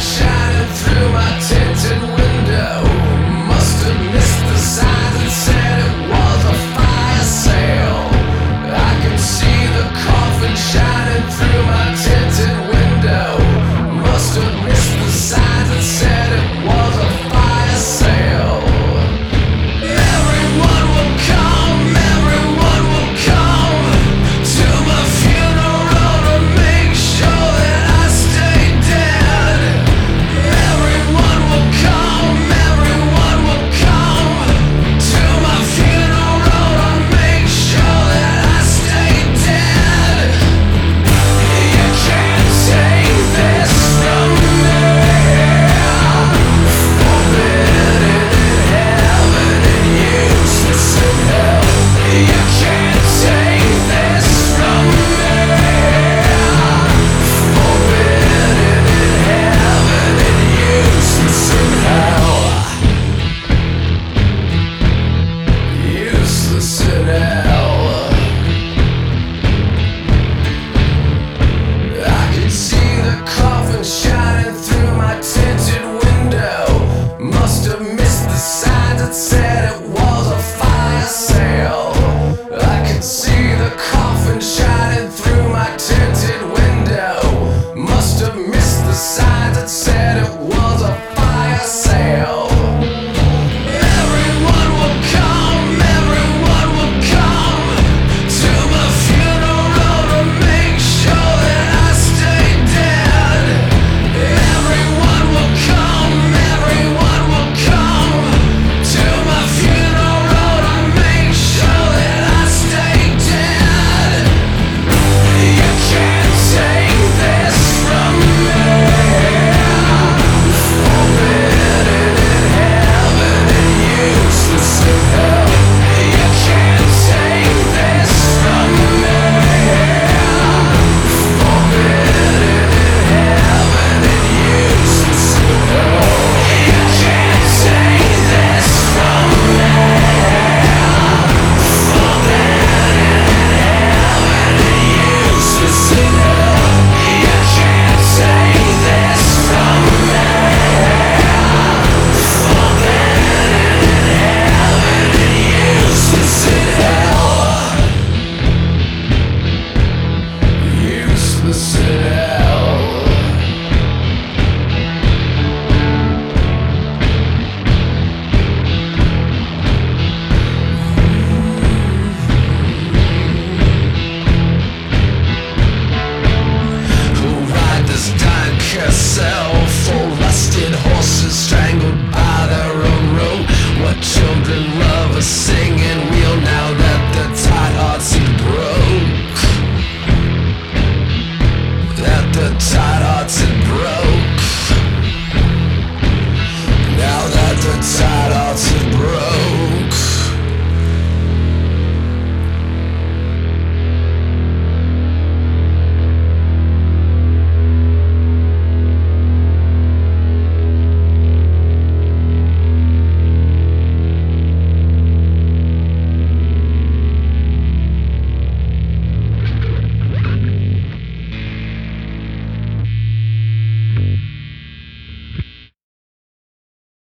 shining through my tinted window. Must have missed the signs that said it was a fire sale. I can see the coffin shining through my tinted window. Must have missed the signs that said it was a fire sale. Everyone will come to my funeral to make sure that I stay dead. Everyone will come to my funeral to make sure that I stay dead. You can't take this from me. Forbidden in heaven and useless in hell. You can't take this from me. Forbidden in heaven and useless in hell. Useless in hell. I can see the coffin shining through my tinted window. Must have missed the signs that said it was a fire sale. I can see the coffin shining through my tinted window. Must have missed the signs that said it was a fire sale.